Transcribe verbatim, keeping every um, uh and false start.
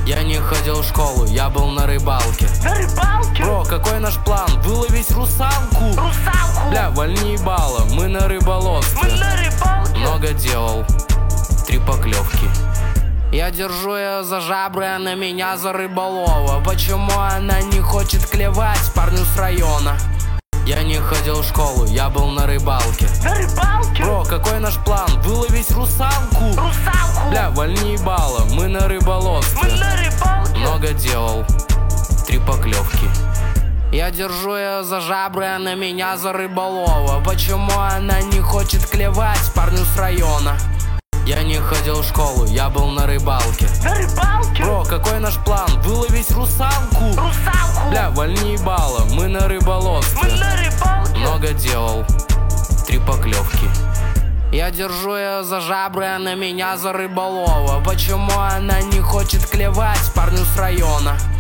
Я не ходил в школу, я был на рыбалке. На рыбалке? Бро, какой наш план? Выловить русалку? Русалку? Бля, вольни ебало, мы на рыболовстве. Мы на рыбалке? Много делал, три поклевки. Я держу ее за жабры, а на меня за рыболова. Почему она не хочет клевать парню с района? Я не ходил в школу, я был на рыбалке. На рыбалке? Бро, какой наш план? Выловить русалку? Русалку? Бля, вольни ебало, мы на рыболовстве. Мы на рыбалке? Много делал, три поклевки. Я держу ее за жабры, а на меня за рыболова. Почему она не хочет клевать парню с района? Я не ходил в школу, я был на рыбалке. На рыбалке? Бро, какой наш план? Выловить русалку? Русалку? Бля, вольни ебало, мы на рыболовстве. Мы на рыбалке? Много делал, три поклевки. Я держу ее за жабры, а на меня за рыболова. Почему она не хочет клевать парню с района?